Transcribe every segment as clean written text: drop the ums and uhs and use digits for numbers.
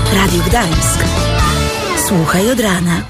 Radio Gdańsk. Słuchaj od rana.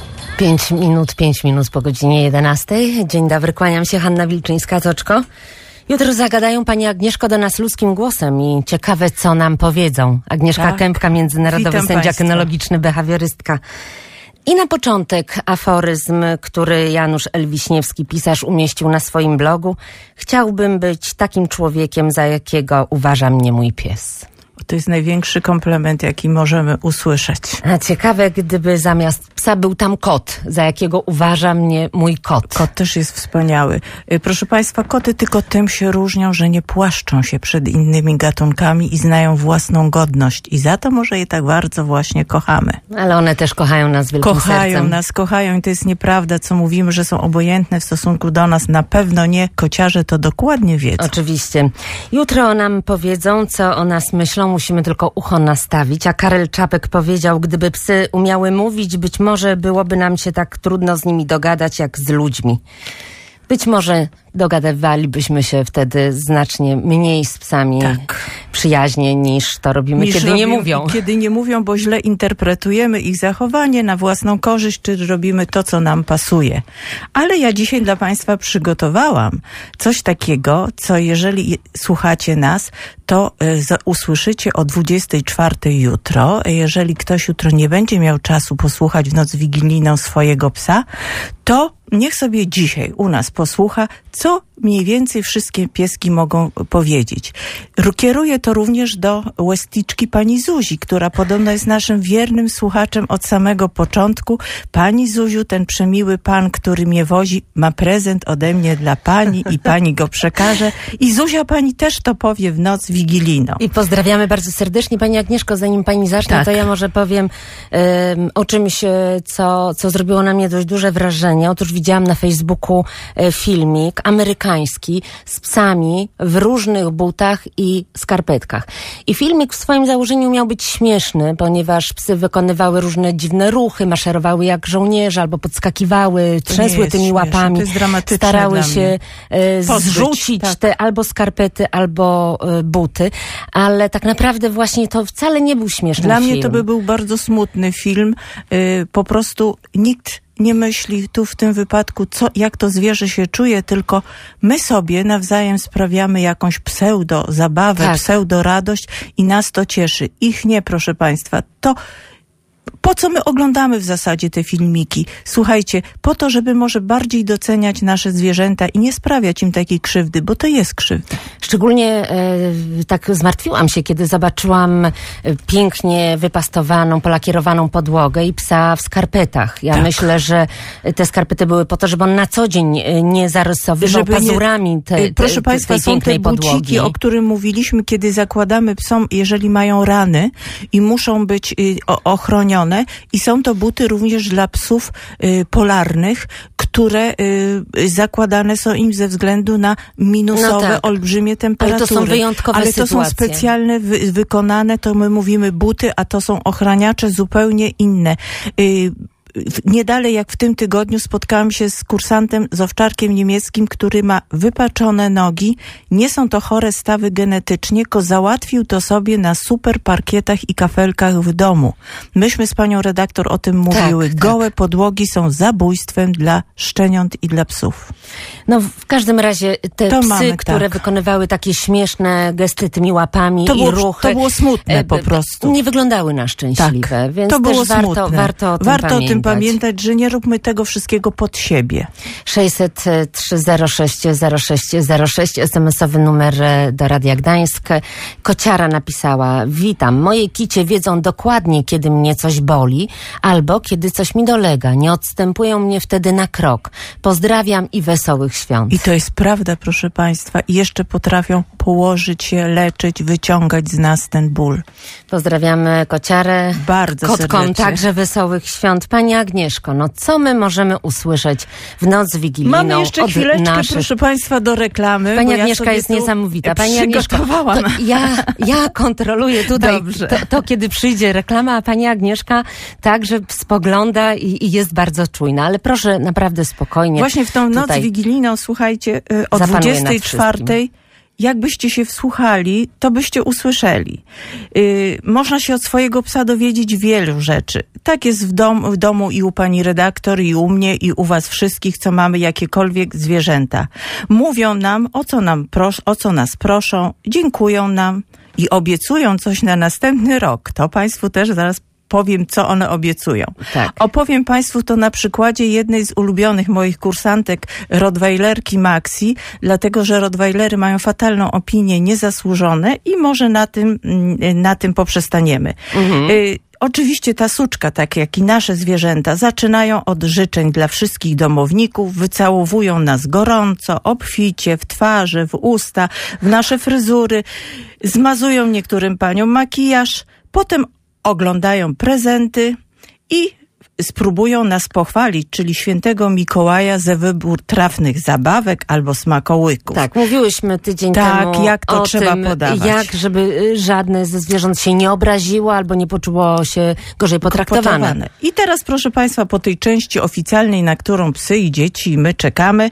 5 minut po godzinie 11. Dzień dobry, kłaniam się, Hanna Wilczyńska-Toczko. Jutro zagadają pani Agnieszko do nas ludzkim głosem i ciekawe, co nam powiedzą. Agnieszka Kępka, międzynarodowy Witam sędzia państwa. kynologiczny, behawiorystka. I na początek aforyzm, który Janusz L. Wiśniewski, pisarz, umieścił na swoim blogu. Chciałbym być takim człowiekiem, za jakiego uważa mnie mój pies. To jest największy komplement, jaki możemy usłyszeć. A ciekawe, gdyby zamiast psa był tam kot, za jakiego uważa mnie mój kot. Kot też jest wspaniały. Proszę państwa, koty tylko tym się różnią, że nie płaszczą się przed innymi gatunkami i znają własną godność. I za to może je tak bardzo właśnie kochamy. Ale one też kochają nas wielkim sercem. Kochają i to jest nieprawda, co mówimy, że są obojętne w stosunku do nas. Na pewno nie. Kociarze to dokładnie wiedzą. Oczywiście. Jutro nam powiedzą, co o nas myślą. Musimy tylko ucho nastawić. A Karel Czapek powiedział, gdyby psy umiały mówić, być może byłoby nam się tak trudno z nimi dogadać, jak z ludźmi. Być może dogadywalibyśmy się wtedy znacznie mniej z psami przyjaźnie, niż to robimy, kiedy nie mówią. Kiedy nie mówią, bo źle interpretujemy ich zachowanie na własną korzyść, czy robimy to, co nam pasuje. Ale ja dzisiaj dla państwa przygotowałam coś takiego, co jeżeli słuchacie nas, to usłyszycie o 24 jutro. Jeżeli ktoś jutro nie będzie miał czasu posłuchać w noc wigilijną swojego psa, to niech sobie dzisiaj u nas posłucha, co mniej więcej wszystkie pieski mogą powiedzieć. Kieruję to również do łesticzki pani Zuzi, która podobno jest naszym wiernym słuchaczem od samego początku. Pani Zuziu, ten przemiły pan, który mnie wozi, ma prezent ode mnie dla pani i pani go przekaże. I Zuzia pani też to powie w noc wigilijną. I pozdrawiamy bardzo serdecznie. Pani Agnieszko, zanim pani zacznie, to ja może powiem o czymś, co zrobiło na mnie dość duże wrażenie. Otóż widziałam na Facebooku filmik amerykański z psami w różnych butach i skarpetkach. I filmik w swoim założeniu miał być śmieszny, ponieważ psy wykonywały różne dziwne ruchy, maszerowały jak żołnierze, albo podskakiwały, trzęsły tymi łapami, starały się zrzucić te albo skarpety, albo buty. Ale tak naprawdę właśnie to wcale nie był śmieszny film. Dla mnie to by był bardzo smutny film. Po prostu nikt nie myśli tu w tym wypadku, jak to zwierzę się czuje, tylko my sobie nawzajem sprawiamy jakąś pseudo-zabawę, pseudo-radość i nas to cieszy. Ich nie, proszę państwa. To po co my oglądamy w zasadzie te filmiki? Słuchajcie, po to, żeby może bardziej doceniać nasze zwierzęta i nie sprawiać im takiej krzywdy, bo to jest krzywda. Szczególnie tak zmartwiłam się, kiedy zobaczyłam pięknie wypastowaną, polakierowaną podłogę i psa w skarpetach. Ja myślę, że te skarpety były po to, żeby on na co dzień nie zarysowywał pazurami proszę państwa, są te buciki, o którym mówiliśmy, kiedy zakładamy psom, jeżeli mają rany i muszą być ochronione. I są to buty również dla psów polarnych, które zakładane są im ze względu na minusowe, olbrzymie temperatury. Ale to są wyjątkowe sytuacje. To są specjalne, wykonane, to my mówimy buty, a to są ochraniacze zupełnie inne. Nie dalej jak w tym tygodniu spotkałam się z kursantem, z owczarkiem niemieckim, który ma wypaczone nogi. Nie są to chore stawy genetycznie, tylko załatwił to sobie na super parkietach i kafelkach w domu. Myśmy z panią redaktor o tym mówiły. Gołe podłogi są zabójstwem dla szczeniąt i dla psów. No w każdym razie te psy, które wykonywały takie śmieszne gesty tymi łapami i ruchy. To było smutne po prostu. Nie wyglądały na szczęśliwe, więc to było też warto o tym pamiętać, że nie róbmy tego wszystkiego pod siebie. 600-306-0606, SMS-owy numer do Radia Gdańsk. Kociara napisała: witam, moje kicie wiedzą dokładnie, kiedy mnie coś boli albo kiedy coś mi dolega. Nie odstępują mnie wtedy na krok. Pozdrawiam i wesołych świąt. I to jest prawda, proszę państwa. I jeszcze potrafią położyć się, leczyć, wyciągać z nas ten ból. Pozdrawiamy kociarę. Bardzo kotkom serdecznie. Także wesołych świąt. Pani Agnieszko, no co my możemy usłyszeć w noc wigilijną? Mamy jeszcze chwileczkę, proszę państwa, do reklamy. Pani Agnieszka jest niesamowita. Pani Agnieszko, ja kontroluję tutaj to, kiedy przyjdzie reklama, a pani Agnieszka także spogląda i jest bardzo czujna. Ale proszę naprawdę spokojnie. Właśnie w tą noc wigilijną, słuchajcie, o 24 jakbyście się wsłuchali, to byście usłyszeli. Można się od swojego psa dowiedzieć wielu rzeczy. Tak jest w domu i u pani redaktor, i u mnie, i u was wszystkich, co mamy jakiekolwiek zwierzęta. Mówią nam, o co nas proszą, dziękują nam i obiecują coś na następny rok. To państwu też zaraz powiem, co one obiecują. Tak. Opowiem państwu to na przykładzie jednej z ulubionych moich kursantek, rottweilerki Maxi, dlatego, że rottweilery mają fatalną opinię, niezasłużone i może na tym poprzestaniemy. Oczywiście ta suczka, tak jak i nasze zwierzęta, zaczynają od życzeń dla wszystkich domowników, wycałowują nas gorąco, obficie, w twarze, w usta, w nasze fryzury, zmazują niektórym paniom makijaż, potem oglądają prezenty i spróbują nas pochwalić, czyli świętego Mikołaja za wybór trafnych zabawek albo smakołyków. Tak, mówiłyśmy tydzień temu jak to o trzeba tym, podawać. jak żeby żadne ze zwierząt się nie obraziło albo nie poczuło się gorzej potraktowane. I teraz, proszę państwa, po tej części oficjalnej, na którą psy i dzieci i my czekamy,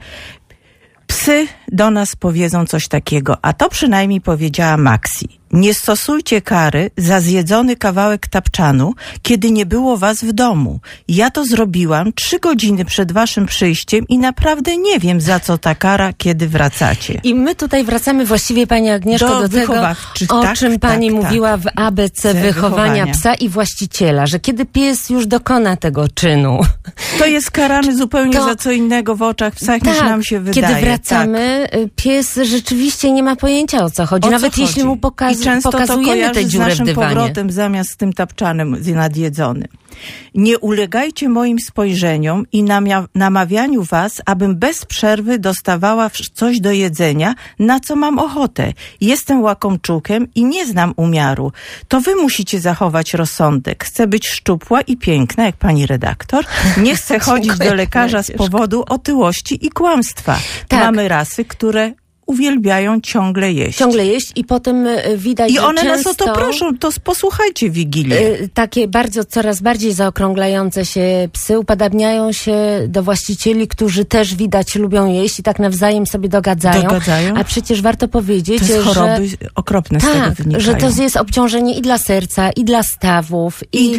psy do nas powiedzą coś takiego, a to przynajmniej powiedziała Maxi. Nie stosujcie kary za zjedzony kawałek tapczanu, kiedy nie było was w domu. Ja to zrobiłam 3 godziny przed waszym przyjściem i naprawdę nie wiem, za co ta kara, kiedy wracacie. I my tutaj wracamy właściwie, pani Agnieszko, do tego, o czym pani mówiła w ABC wychowania psa i właściciela, że kiedy pies już dokona tego czynu, to jest karany zupełnie za co innego w oczach psa, niż nam się wydaje. Kiedy wracamy, pies rzeczywiście nie ma pojęcia, o co chodzi. Nawet jeśli mu często pokazujemy to te dziury z naszym w dywanie. powrotem zamiast tym tapczanem nadjedzonym. Nie ulegajcie moim spojrzeniom i namawianiu was, abym bez przerwy dostawała coś do jedzenia, na co mam ochotę. Jestem łakomczukiem i nie znam umiaru. To wy musicie zachować rozsądek. Chcę być szczupła i piękna, jak pani redaktor. Nie chcę chodzić do lekarza z powodu otyłości i kłamstwa. Tak. Mamy rasy, które uwielbiają ciągle jeść. I potem widać, I że one często, nas o to proszą, to posłuchajcie Wigilię. Takie coraz bardziej zaokrąglające się psy upadabniają się do właścicieli, którzy też widać lubią jeść i tak nawzajem sobie dogadzają. A przecież warto powiedzieć, to jest choroby okropne z tego wynikają. Że to jest obciążenie i dla serca, i dla stawów.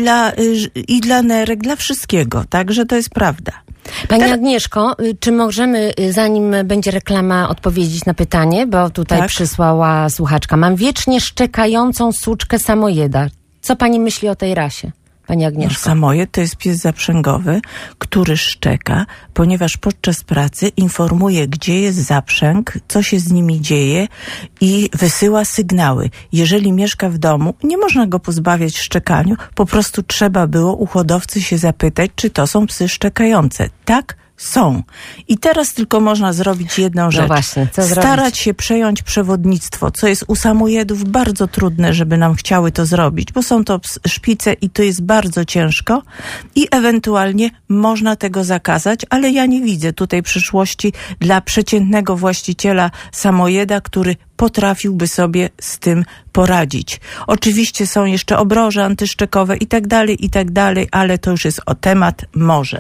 I dla nerek, dla wszystkiego. Także to jest prawda. Pani Agnieszko, czy możemy, zanim będzie reklama, odpowiedzieć na pytanie? Bo tutaj przysłała słuchaczka. Mam wiecznie szczekającą suczkę samojeda. Co pani myśli o tej rasie, pani Agnieszko? Samojed to jest pies zaprzęgowy, który szczeka, ponieważ podczas pracy informuje, gdzie jest zaprzęg, co się z nimi dzieje i wysyła sygnały. Jeżeli mieszka w domu, nie można go pozbawiać szczekaniu, po prostu trzeba było u hodowcy się zapytać, czy to są psy szczekające. Tak? Są. I teraz tylko można zrobić jedną rzecz. Właśnie, co starać zrobić? się przejąć przewodnictwo, co jest u samojedów bardzo trudne, żeby nam chciały to zrobić, bo są to szpice i to jest bardzo ciężko i ewentualnie można tego zakazać, ale ja nie widzę tutaj przyszłości dla przeciętnego właściciela samojeda, który potrafiłby sobie z tym poradzić. Oczywiście są jeszcze obroże antyszczekowe i tak dalej, ale to już jest o temat morze.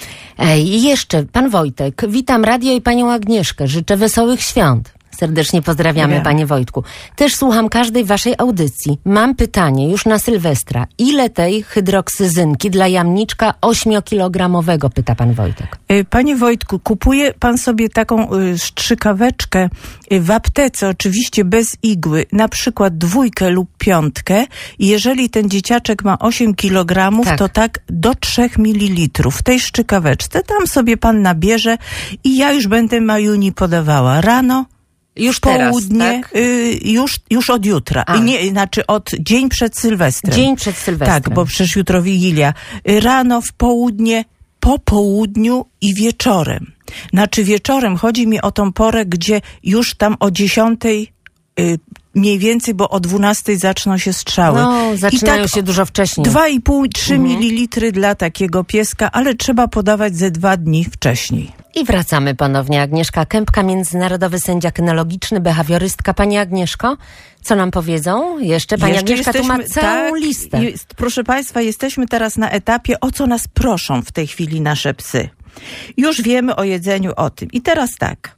I jeszcze pan Wojtek. Witam radio i panią Agnieszkę. Życzę wesołych świąt. Serdecznie pozdrawiamy, panie Wojtku. Też słucham każdej waszej audycji. Mam pytanie już na Sylwestra. Ile tej hydroksyzynki dla jamniczka 8-kilogramowego, pyta pan Wojtek. Panie Wojtku, kupuje pan sobie taką strzykaweczkę w aptece, oczywiście bez igły, na przykład 2 lub 5. Jeżeli ten dzieciaczek ma 8 kilogramów, to tak do 3 ml w tej szczykaweczce. Tam sobie pan nabierze i ja już będę Majuni podawała rano, już południe, teraz, tak? Już od jutra. Znaczy od dzień przed Sylwestrem. Dzień przed Sylwestrem. Tak, bo przecież jutro Wigilia. Rano, w południe, po południu i wieczorem. Znaczy wieczorem chodzi mi o tą porę, gdzie już tam o 10 mniej więcej, bo o 12 zaczną się strzały. No, zaczynają się dużo wcześniej. 2,5-3 ml dla takiego pieska, ale trzeba podawać ze 2 dni wcześniej. I wracamy ponownie. Agnieszka Kępka, międzynarodowy sędzia kynologiczny, behawiorystka. Pani Agnieszko, co nam powiedzą? Pani Agnieszka tu ma całą listę. Proszę państwa, jesteśmy teraz na etapie, o co nas proszą w tej chwili nasze psy. Już wiemy o jedzeniu, o tym. I teraz tak.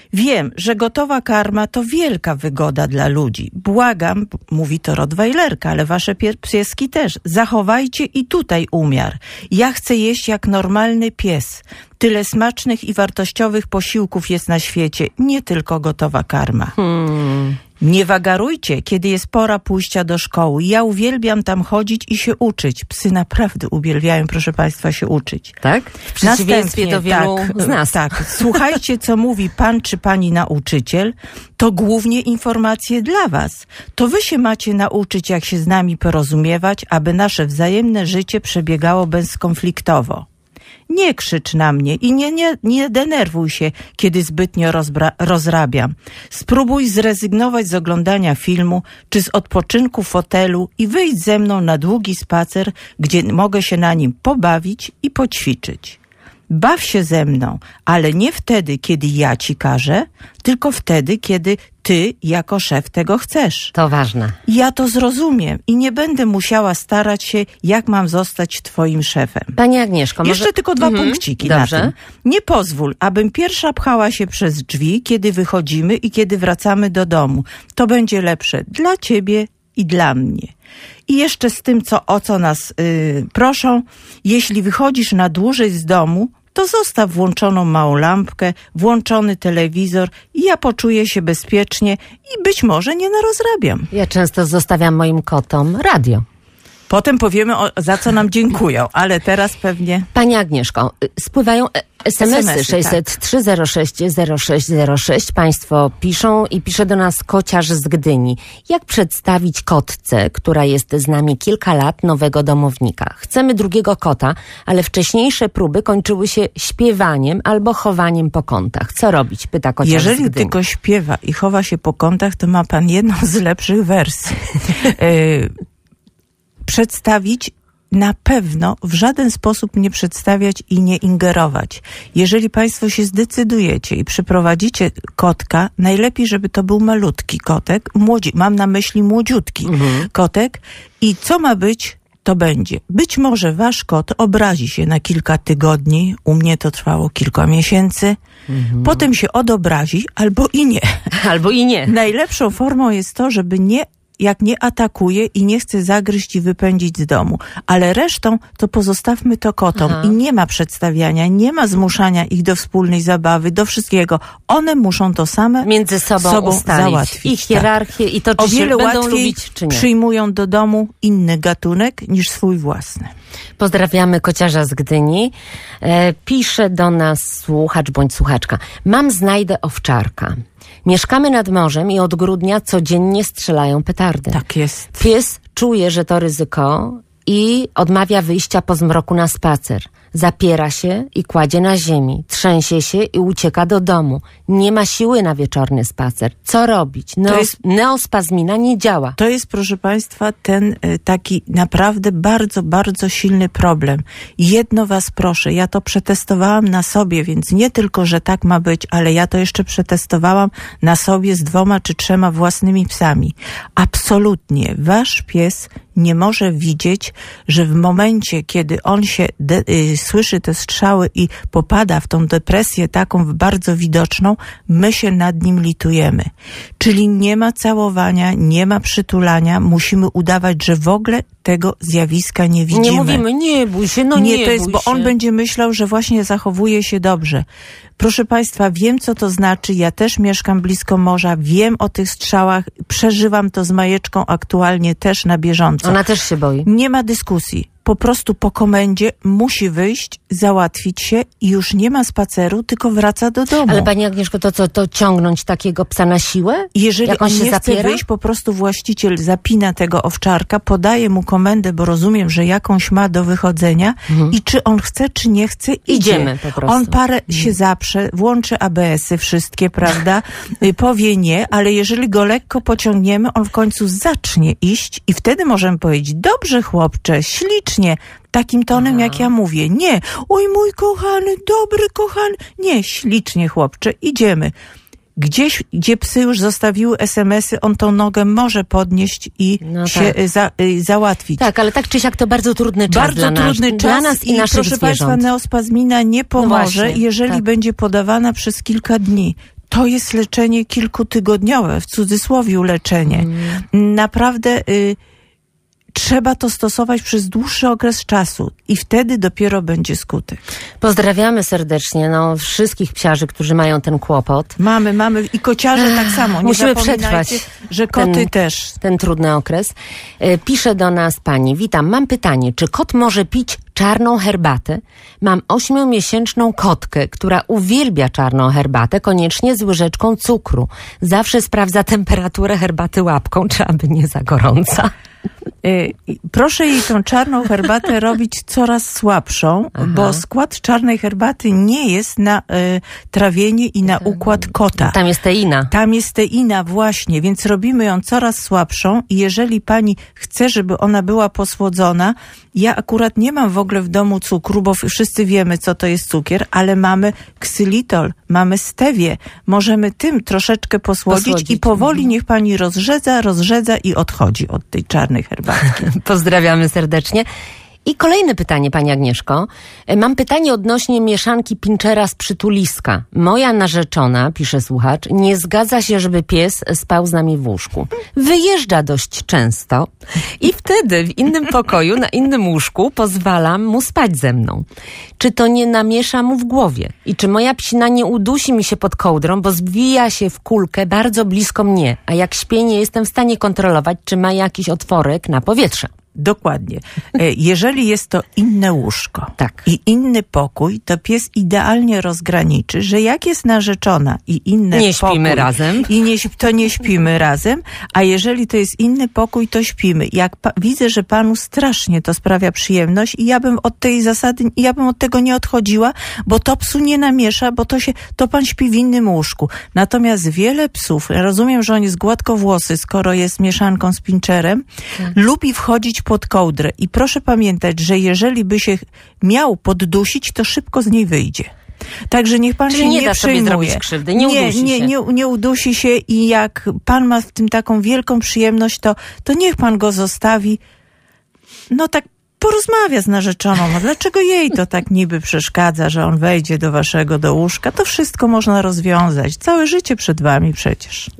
Wiem, że gotowa karma to wielka wygoda dla ludzi. Błagam, mówi to rottweilerka, ale wasze pieski też. Zachowajcie i tutaj umiar. Ja chcę jeść jak normalny pies. Tyle smacznych i wartościowych posiłków jest na świecie, nie tylko gotowa karma. Nie wagarujcie, kiedy jest pora pójścia do szkoły. Ja uwielbiam tam chodzić i się uczyć. Psy naprawdę uwielbiają, proszę państwa, się uczyć. Tak? W przeciwieństwie do wielu z nas. Tak. Słuchajcie, co mówi pan czy pani nauczyciel. To głównie informacje dla was. To wy się macie nauczyć, jak się z nami porozumiewać, aby nasze wzajemne życie przebiegało bezkonfliktowo. Nie krzycz na mnie i nie denerwuj się, kiedy zbytnio rozrabiam. Spróbuj zrezygnować z oglądania filmu czy z odpoczynku w fotelu i wyjdź ze mną na długi spacer, gdzie mogę się na nim pobawić i poćwiczyć. Baw się ze mną, ale nie wtedy, kiedy ja ci każę, tylko wtedy, kiedy ty jako szef tego chcesz. To ważne. Ja to zrozumiem i nie będę musiała starać się, jak mam zostać twoim szefem. Pani Agnieszko, jeszcze tylko 2 punkciki na tym. Nie pozwól, abym pierwsza pchała się przez drzwi, kiedy wychodzimy i kiedy wracamy do domu. To będzie lepsze dla ciebie i dla mnie. I jeszcze z tym, o co nas proszą, jeśli wychodzisz na dłużej z domu, to zostaw włączoną małą lampkę, włączony telewizor i ja poczuję się bezpiecznie i być może nie narozrabiam. Ja często zostawiam moim kotom radio. Potem powiemy, za co nam dziękują, ale teraz pewnie... Pani Agnieszko, spływają SMS-y 603060606. Państwo piszą i pisze do nas kociarz z Gdyni. Jak przedstawić kotce, która jest z nami kilka lat, nowego domownika? Chcemy drugiego kota, ale wcześniejsze próby kończyły się śpiewaniem albo chowaniem po kątach. Co robić? Pyta kociarz z Gdyni. Jeżeli tylko śpiewa i chowa się po kątach, to ma pan jedną z lepszych wersji. Przedstawić na pewno w żaden sposób nie przedstawiać i nie ingerować. Jeżeli państwo się zdecydujecie i przyprowadzicie kotka, najlepiej, żeby to był malutki kotek, mam na myśli młodziutki kotek i co ma być, to będzie. Być może wasz kot obrazi się na kilka tygodni, u mnie to trwało kilka miesięcy, potem się odobrazi albo i nie. Albo i nie. Najlepszą formą jest to, żeby jak nie atakuje i nie chce zagryźć i wypędzić z domu. Ale resztą to pozostawmy to kotom. I nie ma przedstawiania, nie ma zmuszania ich do wspólnej zabawy, do wszystkiego. One muszą to same między sobą ustalić. Załatwić. Ich hierarchię i to, czy się będą lubić, czy nie. Przyjmują do domu inny gatunek niż swój własny. Pozdrawiamy kociarza z Gdyni. Pisze do nas słuchacz bądź słuchaczka. Znajdę owczarka. Mieszkamy nad morzem i od grudnia codziennie strzelają petardy. Tak jest. Pies czuje, że to ryzyko i odmawia wyjścia po zmroku na spacer. Zapiera się i kładzie na ziemi. Trzęsie się i ucieka do domu. Nie ma siły na wieczorny spacer. Co robić? Neospazmina nie działa. To jest, proszę państwa, ten taki naprawdę bardzo, bardzo silny problem. Jedno was proszę, ja to przetestowałam na sobie, więc nie tylko, że tak ma być, ale ja to jeszcze przetestowałam na sobie z 2 czy 3 własnymi psami. Absolutnie, wasz pies nie może widzieć, że w momencie, kiedy on się słyszy te strzały i popada w tą depresję taką bardzo widoczną, my się nad nim litujemy. Czyli nie ma całowania, nie ma przytulania, musimy udawać, że w ogóle tego zjawiska nie widzimy. Nie mówimy, nie bój się, nie to jest, bo on będzie myślał, że właśnie zachowuje się dobrze. Proszę państwa, wiem, co to znaczy. Ja też mieszkam blisko morza, wiem o tych strzałach, przeżywam to z Majeczką aktualnie też na bieżąco. Ona też się boi. Nie ma dyskusji. Po prostu po komendzie musi wyjść, załatwić się i już nie ma spaceru, tylko wraca do domu. Ale pani Agnieszko, to co, to ciągnąć takiego psa na siłę? Jeżeli jak on się nie zapiera? chce wyjść, po prostu właściciel zapina tego owczarka, podaje mu komendę, bo rozumiem, że jakąś ma do wychodzenia i czy on chce, czy nie chce, idziemy po prostu. On parę się zaprze, włączy ABS-y wszystkie, prawda? Powie nie, ale jeżeli go lekko pociągniemy, on w końcu zacznie iść i wtedy możemy powiedzieć, dobrze chłopcze, ślicznie, takim tonem, jak ja mówię. Nie, oj mój kochany, dobry kochany. Nie, ślicznie chłopcze, idziemy. Gdzieś, gdzie psy już zostawiły SMS-y, on tą nogę może podnieść i załatwić. Tak, ale tak czy siak to bardzo trudny czas dla nas i naszych proszę zwierząt. Państwa, neospazmina nie pomoże, jeżeli będzie podawana przez kilka dni. to jest leczenie kilkutygodniowe, w cudzysłowie leczenie. Naprawdę trzeba to stosować przez dłuższy okres czasu i wtedy dopiero będzie skutek. Pozdrawiamy serdecznie wszystkich psiarzy, którzy mają ten kłopot. Mamy i kociarze tak samo. Nie musimy przetrwać że koty też. Ten trudny okres. Pisze do nas pani: witam, mam pytanie, czy kot może pić czarną herbatę? Mam 8-miesięczną kotkę, która uwielbia czarną herbatę, koniecznie z łyżeczką cukru. Zawsze sprawdza temperaturę herbaty łapką, czy aby nie za gorąca. Proszę jej tą czarną herbatę robić coraz słabszą, bo skład czarnej herbaty nie jest na trawienie i na układ kota. Tam jest teina. Tam jest teina właśnie, więc robimy ją coraz słabszą i jeżeli pani chce, żeby ona była posłodzona, ja akurat nie mam w ogóle w domu cukru, bo wszyscy wiemy, co to jest cukier, ale mamy ksylitol, mamy stewię. Możemy tym troszeczkę posłodzić i powoli niech pani rozrzedza i odchodzi od tej czarnej herbatki. Pozdrawiamy serdecznie. I kolejne pytanie, pani Agnieszko. Mam pytanie odnośnie mieszanki pinchera z przytuliska. Moja narzeczona, pisze słuchacz, nie zgadza się, żeby pies spał z nami w łóżku. Wyjeżdża dość często i wtedy w innym pokoju, na innym łóżku pozwalam mu spać ze mną. Czy to nie namiesza mu w głowie? I czy moja psina nie udusi mi się pod kołdrą, bo zbija się w kulkę bardzo blisko mnie, a jak śpię, nie jestem w stanie kontrolować, czy ma jakiś otworek na powietrze. Dokładnie. Jeżeli jest to inne łóżko i inny pokój, to pies idealnie rozgraniczy, że jak jest narzeczona i inny pokój... Nie śpimy razem. To nie śpimy razem, a jeżeli to jest inny pokój, to śpimy. Jak widzę, że panu strasznie to sprawia przyjemność i ja bym od tej zasady, od tego nie odchodziła, bo to psu nie namiesza, bo to pan śpi w innym łóżku. Natomiast wiele psów, ja rozumiem, że on jest gładkowłosy, skoro jest mieszanką z pincherem, lubi wchodzić pod kołdrę. I proszę pamiętać, że jeżeli by się miał poddusić, to szybko z niej wyjdzie. Także niech pan się nie przejmuje. Sobie zrobić krzywdy, nie udusi się. Nie udusi się i jak pan ma w tym taką wielką przyjemność, to niech pan go zostawi. Tak porozmawia z narzeczoną. Dlaczego jej to tak niby przeszkadza, że on wejdzie do łóżka? To wszystko można rozwiązać. Całe życie przed wami przecież.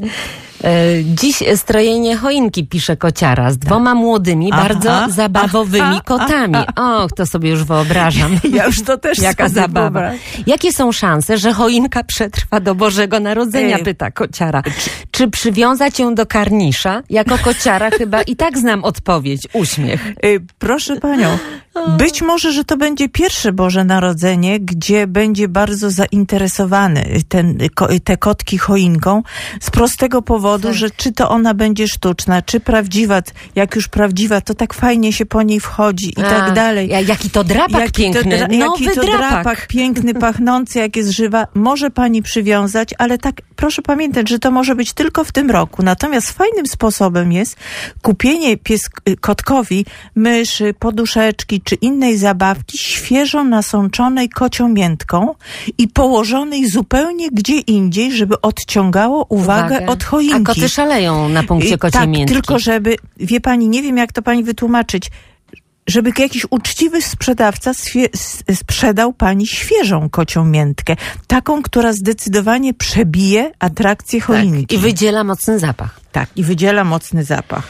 Dziś strojenie choinki, pisze kociara, z 2 młodymi, bardzo zabawowymi kotami. Och, to sobie już wyobrażam. Ja już to też jaka zabawa. Jakie są szanse, że choinka przetrwa do Bożego Narodzenia, pyta kociara. Czy przywiązać ją do karnisza? Jako kociara chyba i tak znam odpowiedź. Uśmiech. Proszę panią, być może, że to będzie pierwsze Boże Narodzenie, gdzie będzie bardzo zainteresowany te kotki choinką z prostego powodu, że czy to ona będzie sztuczna, czy prawdziwa. Jak już prawdziwa, to tak fajnie się po niej wchodzi i tak dalej. Jaki to drapak piękny. Jaki to drapak piękny, pachnący, jak jest żywa. Może pani przywiązać, ale tak proszę pamiętać, że to może być tylko w tym roku. Natomiast fajnym sposobem jest kupienie kotkowi myszy, poduszeczki czy innej zabawki świeżo nasączonej kocią miętką i położonej zupełnie gdzie indziej, żeby odciągało uwagę od choinki. A koty szaleją na punkcie kociej miętki. Tylko żeby, wie pani, nie wiem jak to pani wytłumaczyć, żeby jakiś uczciwy sprzedawca sprzedał pani świeżą kocią miętkę. Taką, która zdecydowanie przebije atrakcję choinki. Tak, i wydziela mocny zapach. Tak, i wydziela mocny zapach.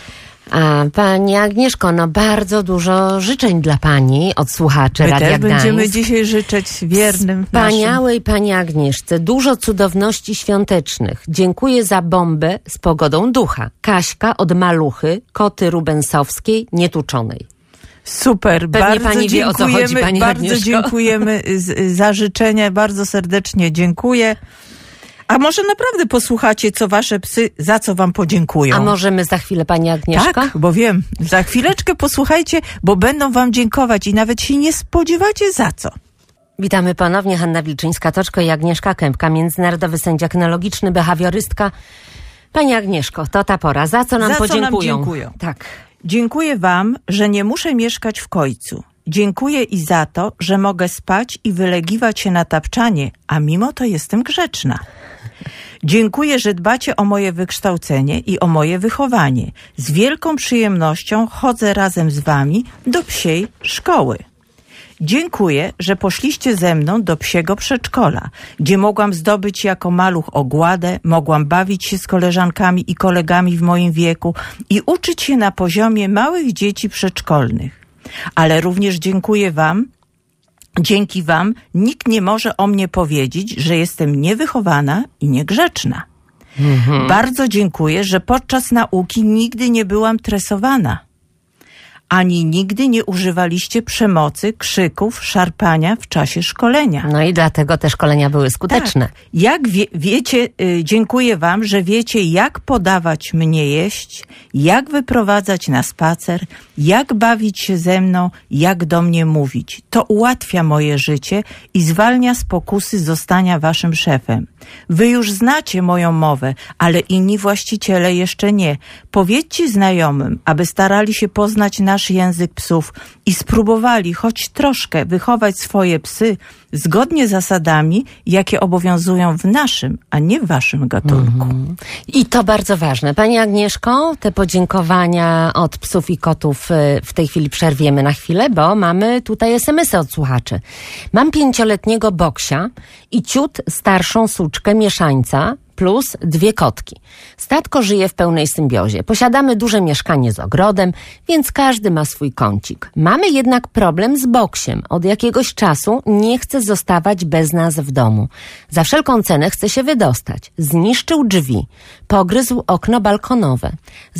A pani Agnieszko, bardzo dużo życzeń dla pani od słuchaczy Radia Gdańsk. Będziemy dzisiaj życzyć wiernym Wspaniałej pani Agnieszce dużo cudowności świątecznych. Dziękuję za bombę z pogodą ducha. Kaśka od Maluchy, koty rubensowskiej, nietuczonej. Super, pewnie bardzo pani wie, o co chodzi, pani Agnieszko. Bardzo dziękujemy za życzenia, bardzo serdecznie dziękuję. A może naprawdę posłuchacie, co wasze psy, za co wam podziękują? A możemy za chwilę, pani Agnieszko? Tak, bo wiem. Za chwileczkę posłuchajcie, bo będą wam dziękować i nawet się nie spodziewacie za co. Witamy ponownie. Hanna Wilczyńska-Toczko i Agnieszka Kępka, międzynarodowy sędzia kynologiczny, behawiorystka. Pani Agnieszko, to ta pora. Za co nam podziękują? Co nam dziękują? Tak. Dziękuję wam, że nie muszę mieszkać w Kojcu. Dziękuję i za to, że mogę spać i wylegiwać się na tapczanie, a mimo to jestem grzeczna. Dziękuję, że dbacie o moje wykształcenie i o moje wychowanie. Z wielką przyjemnością chodzę razem z wami do psiej szkoły. Dziękuję, że poszliście ze mną do psiego przedszkola, gdzie mogłam zdobyć jako maluch ogładę, mogłam bawić się z koleżankami i kolegami w moim wieku i uczyć się na poziomie małych dzieci przedszkolnych. Ale również dziękuję wam, dzięki wam nikt nie może o mnie powiedzieć, że jestem niewychowana i niegrzeczna. Bardzo dziękuję, że podczas nauki nigdy nie byłam tresowana. Ani nigdy nie używaliście przemocy, krzyków, szarpania w czasie szkolenia. No i dlatego te szkolenia były skuteczne. Tak. Jak wiecie, dziękuję wam, że wiecie, jak podawać mnie jeść, jak wyprowadzać na spacer, jak bawić się ze mną, jak do mnie mówić. To ułatwia moje życie i zwalnia z pokusy zostania waszym szefem. Wy już znacie moją mowę, ale inni właściciele jeszcze nie. Powiedzcie znajomym, aby starali się poznać nasz język psów i spróbowali choć troszkę wychować swoje psy zgodnie z zasadami, jakie obowiązują w naszym, a nie w waszym gatunku. I to bardzo ważne. Pani Agnieszko, te podziękowania od psów i kotów w tej chwili przerwiemy na chwilę, bo mamy tutaj SMS-y od słuchaczy. Mam 5-letniego Boksia i ciut starszą suczkę mieszańca, plus 2 kotki. Statko żyje w pełnej symbiozie. Posiadamy duże mieszkanie z ogrodem, więc każdy ma swój kącik. Mamy jednak problem z Boksiem. Od jakiegoś czasu nie chce zostawać bez nas w domu. Za wszelką cenę chce się wydostać. Zniszczył drzwi. Pogryzł okno balkonowe.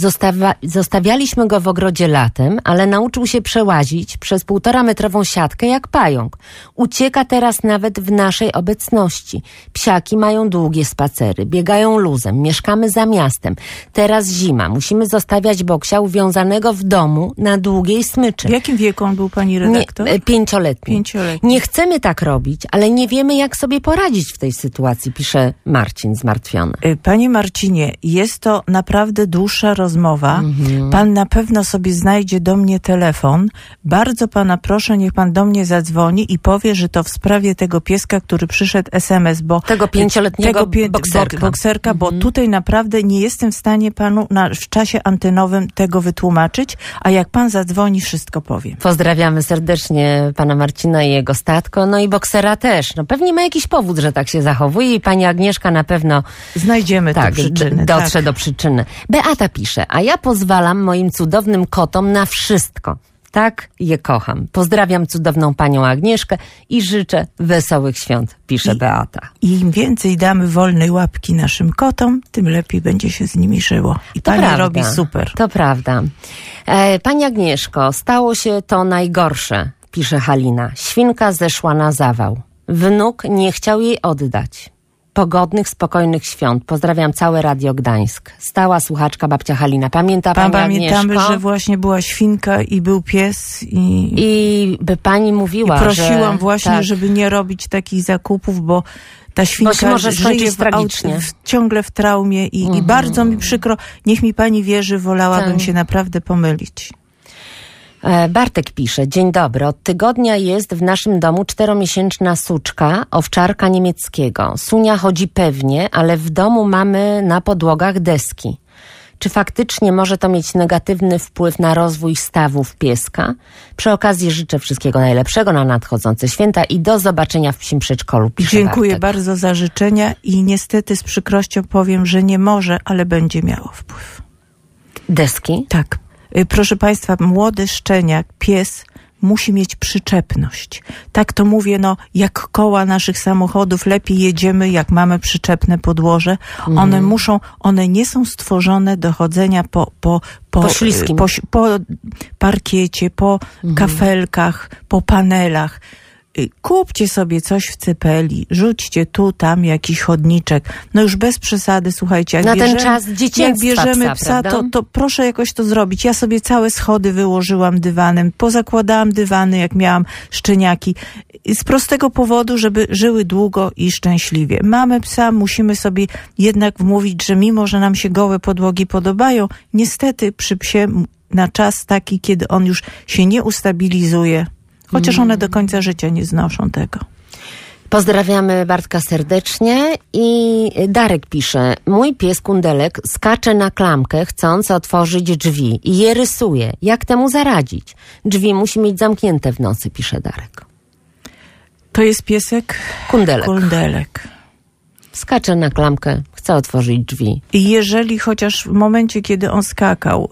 Zostawialiśmy go w ogrodzie latem, ale nauczył się przełazić przez 1,5-metrową siatkę jak pająk. Ucieka teraz nawet w naszej obecności. Psiaki mają długie spacery. Biegają luzem, mieszkamy za miastem. Teraz zima, musimy zostawiać Boksia uwiązanego w domu na długiej smyczy. W jakim wieku on był, pani redaktor? 5-letni. Nie chcemy tak robić, ale nie wiemy, jak sobie poradzić w tej sytuacji, pisze Marcin zmartwiony. Panie Marcinie, jest to naprawdę dłuższa rozmowa. Pan na pewno sobie znajdzie do mnie telefon. Bardzo pana proszę, niech pan do mnie zadzwoni i powie, że to w sprawie tego pieska, który przyszedł SMS, bo... Tego 5-letniego bokserka, bo tutaj naprawdę nie jestem w stanie panu w czasie antenowym tego wytłumaczyć, a jak pan zadzwoni, wszystko powiem. Pozdrawiamy serdecznie pana Marcina i jego statko, no i boksera też. No pewnie ma jakiś powód, że tak się zachowuje i pani Agnieszka na pewno znajdziemy tę przyczynę. Dotrze do przyczyny. Beata pisze, a ja pozwalam moim cudownym kotom na wszystko. Tak je kocham. Pozdrawiam cudowną panią Agnieszkę i życzę wesołych świąt, pisze Beata. I im więcej damy wolnej łapki naszym kotom, tym lepiej będzie się z nimi żyło. I to pani prawda, robi super. To prawda. Pani Agnieszko, stało się to najgorsze, pisze Halina. Świnka zeszła na zawał. Wnuk nie chciał jej oddać. Pogodnych, spokojnych świąt. Pozdrawiam całe Radio Gdańsk. Stała słuchaczka babcia Halina. Pamięta pani Agnieszko? Pamiętamy, że właśnie była świnka i był pies i by pani mówiła, i prosiłam właśnie, tak, żeby nie robić takich zakupów, bo ta świnka może żyje ciągle w traumie i bardzo mi przykro. Niech mi pani wierzy, wolałabym się naprawdę pomylić. Bartek pisze, dzień dobry, od tygodnia jest w naszym domu 4-miesięczna suczka, owczarka niemieckiego. Sunia chodzi pewnie, ale w domu mamy na podłogach deski. Czy faktycznie może to mieć negatywny wpływ na rozwój stawów pieska? Przy okazji życzę wszystkiego najlepszego na nadchodzące święta i do zobaczenia w psim przedszkolu, pisze Dziękuję Bartek. bardzo za życzenia i niestety z przykrością powiem, że nie może, ale będzie miało wpływ. Deski? Tak. Proszę państwa, młody szczeniak, pies musi mieć przyczepność. Tak to mówię, jak koła naszych samochodów, lepiej jedziemy, jak mamy przyczepne podłoże. One nie są stworzone do chodzenia po parkiecie, po kafelkach, po panelach. Kupcie sobie coś w Cypeli, rzućcie tu, tam jakiś chodniczek. Już bez przesady, słuchajcie. Jak ten czas dzieciństwa jak bierzemy psa, to proszę jakoś to zrobić. Ja sobie całe schody wyłożyłam dywanem, pozakładałam dywany, jak miałam szczeniaki. Z prostego powodu, żeby żyły długo i szczęśliwie. Mamy psa, musimy sobie jednak wmówić, że mimo, że nam się gołe podłogi podobają, niestety przy psie na czas taki, kiedy on już się nie ustabilizuje, chociaż one do końca życia nie znoszą tego. Pozdrawiamy Bartka serdecznie i Darek pisze, mój pies Kundelek skacze na klamkę, chcąc otworzyć drzwi i je rysuje. Jak temu zaradzić? Drzwi musi mieć zamknięte w nocy, pisze Darek. To jest piesek? Kundelek. Skacze na klamkę, chce otworzyć drzwi. I jeżeli chociaż w momencie, kiedy on skakał,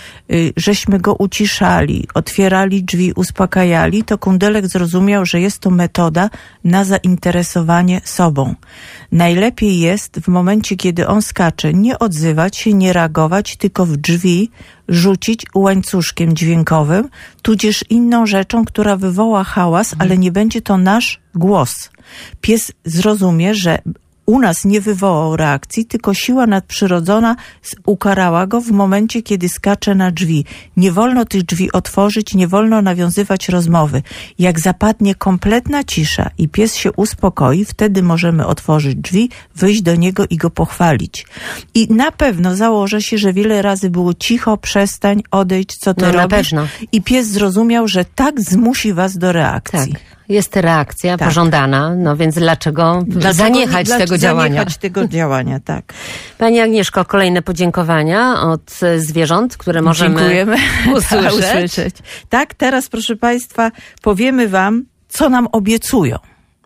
żeśmy go uciszali, otwierali drzwi, uspokajali, to Kundelek zrozumiał, że jest to metoda na zainteresowanie sobą. Najlepiej jest w momencie, kiedy on skacze, nie odzywać się, nie reagować, tylko w drzwi rzucić łańcuszkiem dźwiękowym, tudzież inną rzeczą, która wywoła hałas, ale nie będzie to nasz głos. Pies zrozumie, że u nas nie wywołał reakcji, tylko siła nadprzyrodzona ukarała go w momencie, kiedy skacze na drzwi. Nie wolno tych drzwi otworzyć, nie wolno nawiązywać rozmowy. Jak zapadnie kompletna cisza i pies się uspokoi, wtedy możemy otworzyć drzwi, wyjść do niego i go pochwalić. I na pewno założę się, że wiele razy było cicho, przestań, odejdź, co ty robisz. Na pewno. I pies zrozumiał, że tak zmusi was do reakcji. Tak. Jest reakcja pożądana, no więc dlaczego zaniechać tego działania? Zaniechać tego działania, tak. Pani Agnieszko, kolejne podziękowania od zwierząt, które możemy usłyszeć. Tak, teraz proszę Państwa, powiemy Wam, co nam obiecują.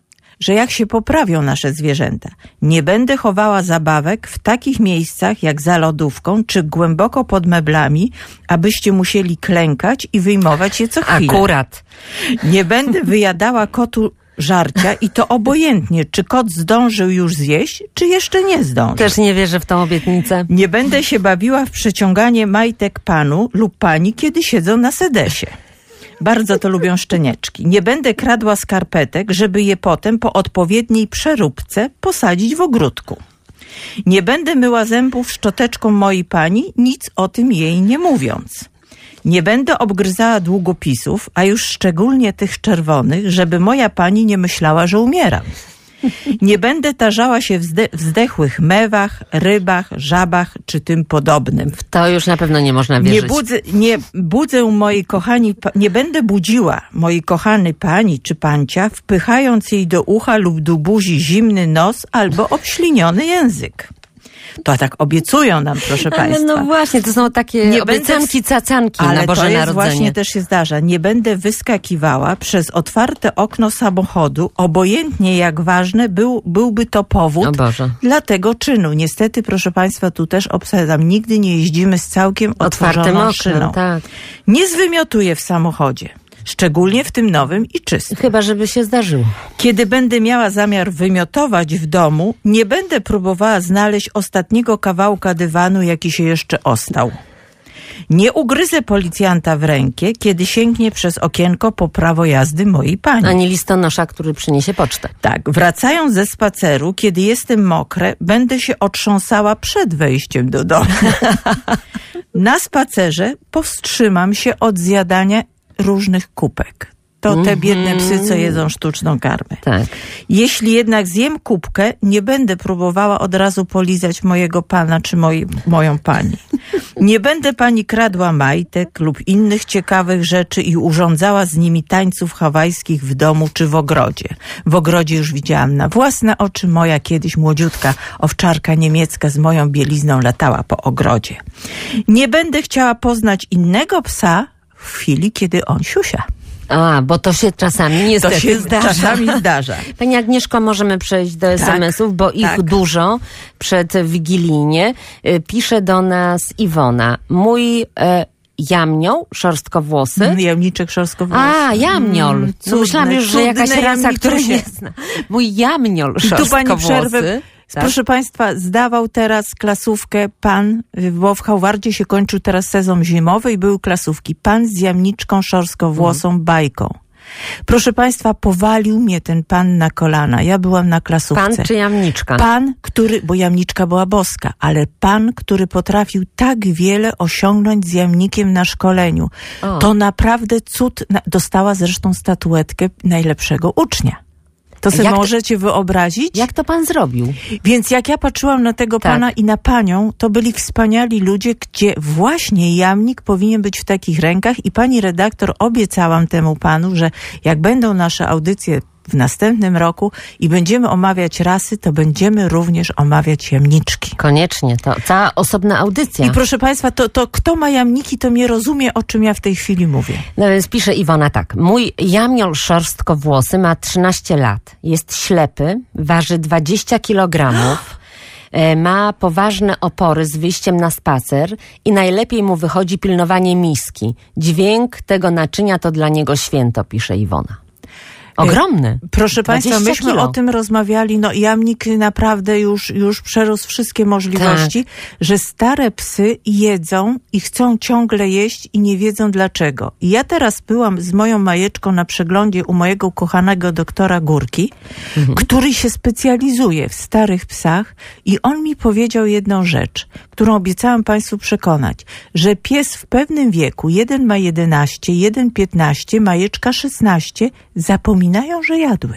Że jak się poprawią nasze zwierzęta. Nie będę chowała zabawek w takich miejscach jak za lodówką czy głęboko pod meblami, abyście musieli klękać i wyjmować je co chwilę. Akurat. Nie będę wyjadała kotu żarcia i to obojętnie, czy kot zdążył już zjeść, czy jeszcze nie zdążył. Też nie wierzę w tą obietnicę. Nie będę się bawiła w przeciąganie majtek panu lub pani, kiedy siedzą na sedesie. Bardzo to lubią szczenieczki. Nie będę kradła skarpetek, żeby je potem po odpowiedniej przeróbce posadzić w ogródku. Nie będę myła zębów szczoteczką mojej pani, nic o tym jej nie mówiąc. Nie będę obgryzała długopisów, a już szczególnie tych czerwonych, żeby moja pani nie myślała, że umieram. Nie będę tarzała się w zdechłych mewach, rybach, żabach czy tym podobnym. W to już na pewno nie można wierzyć. Nie będę budziła mojej kochanej pani czy pancia, wpychając jej do ucha lub do buzi zimny nos albo obśliniony język. To tak obiecują nam, proszę Państwa. No właśnie, to są takie obiecanki, cacanki na Boże Narodzenie. Ale to właśnie też się zdarza. Nie będę wyskakiwała przez otwarte okno samochodu, obojętnie jak ważny byłby to powód dla tego czynu. Niestety, proszę Państwa, tu też obsadzam. Nigdy nie jeździmy z całkiem otworzoną szyną. Tak. Nie zwymiotuję w samochodzie. Szczególnie w tym nowym i czystym. Chyba, żeby się zdarzyło. Kiedy będę miała zamiar wymiotować w domu, nie będę próbowała znaleźć ostatniego kawałka dywanu, jaki się jeszcze ostał. Nie ugryzę policjanta w rękę, kiedy sięgnie przez okienko po prawo jazdy mojej pani. Ani listonosza, który przyniesie pocztę. Tak, wracając ze spaceru, kiedy jestem mokre, będę się otrząsała przed wejściem do domu. Na spacerze powstrzymam się od zjadania różnych kubek. To te biedne psy, co jedzą sztuczną karmę. Tak. Jeśli jednak zjem kubkę, nie będę próbowała od razu polizać mojego pana czy moją pani. Nie będę pani kradła majtek lub innych ciekawych rzeczy i urządzała z nimi tańców hawajskich w domu czy w ogrodzie. W ogrodzie już widziałam na własne oczy. Moja kiedyś młodziutka owczarka niemiecka z moją bielizną latała po ogrodzie. Nie będę chciała poznać innego psa w chwili, kiedy on siusia. A, bo to się czasami niestety zdarza. Czasami zdarza. Pani Agnieszko, możemy przejść do SMS-ów, bo ich dużo przed wigilijnie. Pisze do nas Iwona. Mój jamniol szorstkowłosy. Jamniczek szorstkowłosy. A, jamniol. Myślałam już, że jakaś rasa, której nie zna. Mój jamniol szorstkowłosy. Tak? Proszę Państwa, zdawał teraz klasówkę pan, bo w Hałwardzie się kończył teraz sezon zimowy i były klasówki. Pan z jamniczką szorskowłosą bajką. Proszę Państwa, powalił mnie ten pan na kolana. Ja byłam na klasówce. Pan czy jamniczka? Pan, bo jamniczka była boska, ale pan, który potrafił tak wiele osiągnąć z jamnikiem na szkoleniu. To naprawdę cud. Dostała zresztą statuetkę najlepszego ucznia. To sobie możecie wyobrazić? Jak to pan zrobił? Więc jak ja patrzyłam na tego pana i na panią, to byli wspaniali ludzie, gdzie właśnie jamnik powinien być w takich rękach i pani redaktor obiecałam temu panu, że jak będą nasze audycje w następnym roku i będziemy omawiać rasy, to będziemy również omawiać jamniczki. Koniecznie, to cała osobna audycja. I proszę Państwa, to kto ma jamniki, to nie rozumie, o czym ja w tej chwili mówię. No więc pisze Iwona tak. Mój jamiol szorstkowłosy ma 13 lat. Jest ślepy, waży 20 kilogramów. Ma poważne opory z wyjściem na spacer i najlepiej mu wychodzi pilnowanie miski. Dźwięk tego naczynia to dla niego święto, pisze Iwona. Ogromny. Proszę Państwa, myśmy kilo. o tym rozmawiali, jamnik naprawdę już przerósł wszystkie możliwości, że stare psy jedzą i chcą ciągle jeść i nie wiedzą dlaczego. I ja teraz byłam z moją Majeczką na przeglądzie u mojego kochanego doktora Górki, który się specjalizuje w starych psach i on mi powiedział jedną rzecz, którą obiecałam Państwu przekonać, że pies w pewnym wieku, jeden ma 11, jeden 15, Majeczka 16, zapominają, że jadły.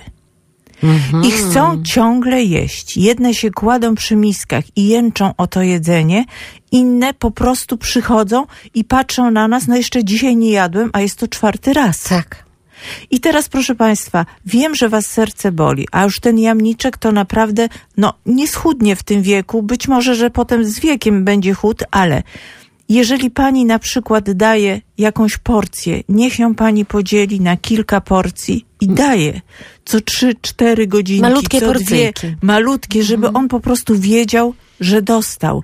I chcą ciągle jeść. Jedne się kładą przy miskach i jęczą o to jedzenie, inne po prostu przychodzą i patrzą na nas, jeszcze dzisiaj nie jadłem, a jest to 4. raz. Tak. I teraz, proszę Państwa, wiem, że was serce boli, a już ten jamniczek to naprawdę, nie schudnie w tym wieku, być może, że potem z wiekiem będzie chód, ale jeżeli pani na przykład daje jakąś porcję, niech ją pani podzieli na kilka porcji i daje co 3-4 godzinki, malutkie co porcyjki. 2, malutkie, żeby on po prostu wiedział, że dostał.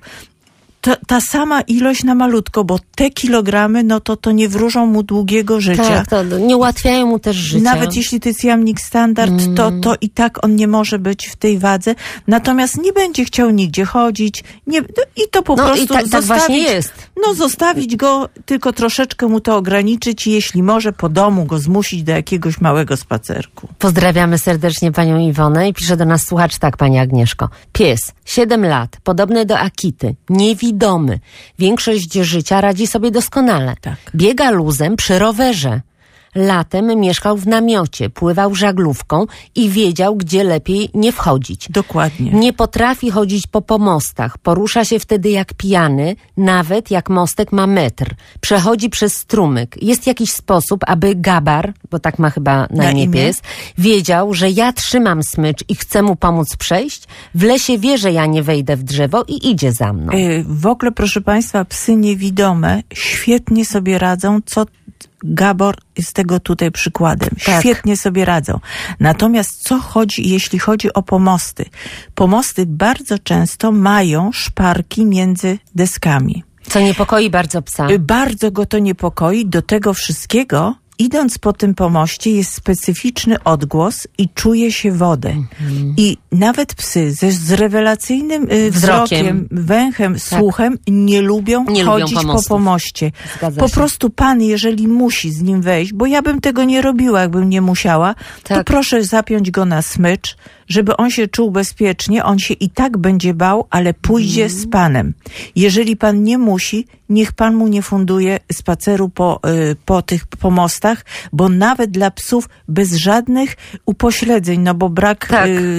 Ta sama ilość na malutko, bo te kilogramy, to nie wróżą mu długiego życia. Tak, to nie ułatwiają mu też życia. Nawet jeśli to jest jamnik standard, to i tak on nie może być w tej wadze. Natomiast nie będzie chciał nigdzie chodzić. I to po prostu i tak właśnie jest. Zostawić go, tylko troszeczkę mu to ograniczyć i jeśli może po domu go zmusić do jakiegoś małego spacerku. Pozdrawiamy serdecznie panią Iwonę i pisze do nas słuchacz tak, pani Agnieszko. Pies, 7 lat, podobny do Akity, niewidomy. Większość życia radzi sobie doskonale. Tak. Biega luzem przy rowerze. Latem mieszkał w namiocie, pływał żaglówką i wiedział, gdzie lepiej nie wchodzić. Dokładnie. Nie potrafi chodzić po pomostach. Porusza się wtedy jak pijany, nawet jak mostek ma metr. Przechodzi przez strumyk. Jest jakiś sposób, aby Gabar, bo tak ma chyba na imię pies, wiedział, że ja trzymam smycz i chcę mu pomóc przejść. W lesie wie, że ja nie wejdę w drzewo i idzie za mną. W ogóle, proszę Państwa, psy niewidome świetnie sobie radzą, Gabor jest tego tutaj przykładem. Tak. Świetnie sobie radzą. Natomiast jeśli chodzi o pomosty? Pomosty bardzo często mają szparki między deskami. Co niepokoi bardzo psa. Bardzo go to niepokoi. Do tego wszystkiego, idąc po tym pomoście, jest specyficzny odgłos i czuje się wodę. I nawet psy z rewelacyjnym wzrokiem, węchem, słuchem nie lubią chodzić po pomoście. Po prostu pan, jeżeli musi z nim wejść, bo ja bym tego nie robiła, jakbym nie musiała, to proszę zapiąć go na smycz, żeby on się czuł bezpiecznie. On się i tak będzie bał, ale pójdzie z panem. Jeżeli pan nie musi, niech pan mu nie funduje spaceru po tych pomostach, bo nawet dla psów bez żadnych upośledzeń, bo brak